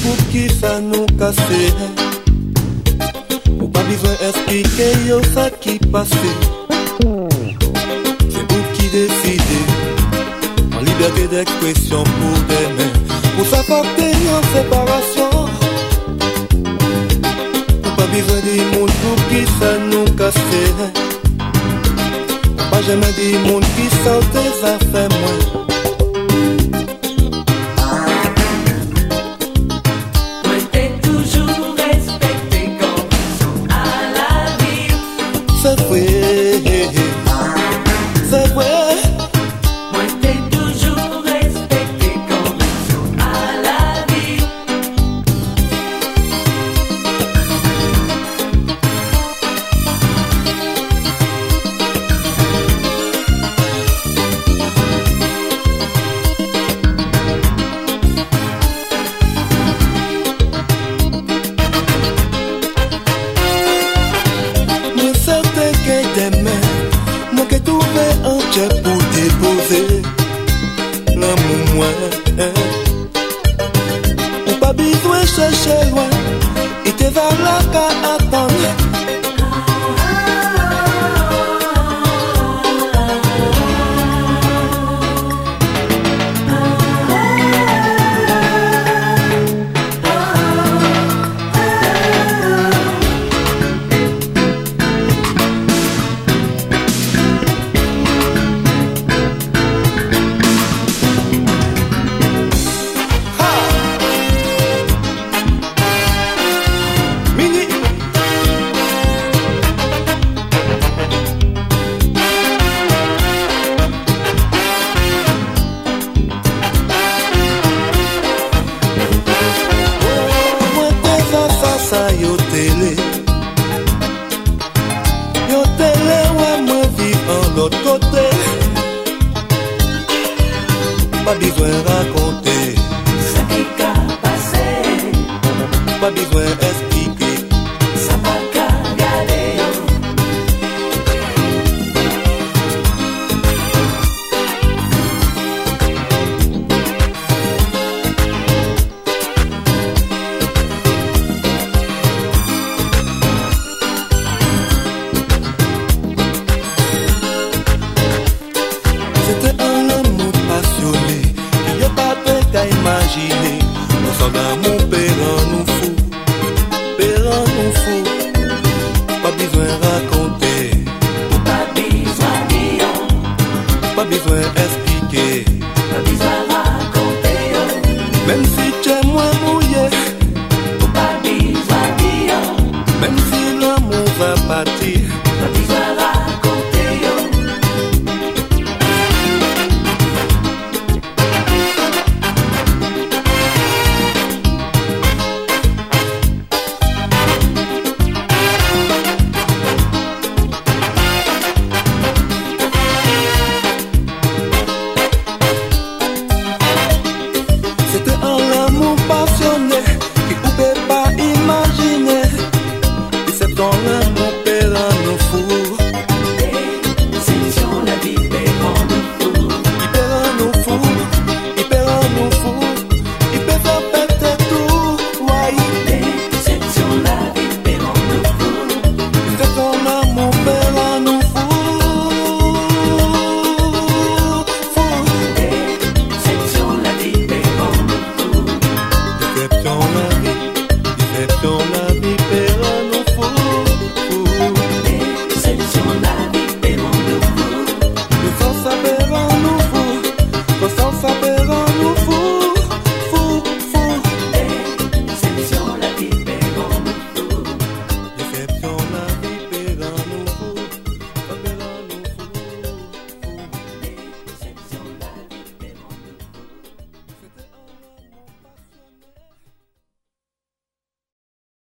pour qui ça nous casse. Ou pas besoin d'expliquer yo ça qui passe. C'est vous qui décidez. En liberté d'expression pour demain. Pour s'apporter en séparation. Ou pas besoin de monde pour qui ça nous casse. Pas jamais des monde qui sont des affaires moi. C'est vrai, c'est vrai. Moi t'ai toujours respecté convention à la vie. Moi certain que demain, moi que trouvé un check pour déposer l'amour moi. Ou pas besoin chercher loin, et te va là qu'à attendre. Mini. Moi t'es ça yo télé. Yo télé ouais moi vivre en l'autre côté. Pas besoin raconter. Ça qui qu'a passé, Pas besoin expliquer. ça va qu'à garder. C'était un amour passionné qui n'y a pas qu'à imaginer. Nos soldats, mon père nous fou, pas besoin raconter, Pas besoin de dire, pas besoin expliquer. pas besoin de raconter. Même si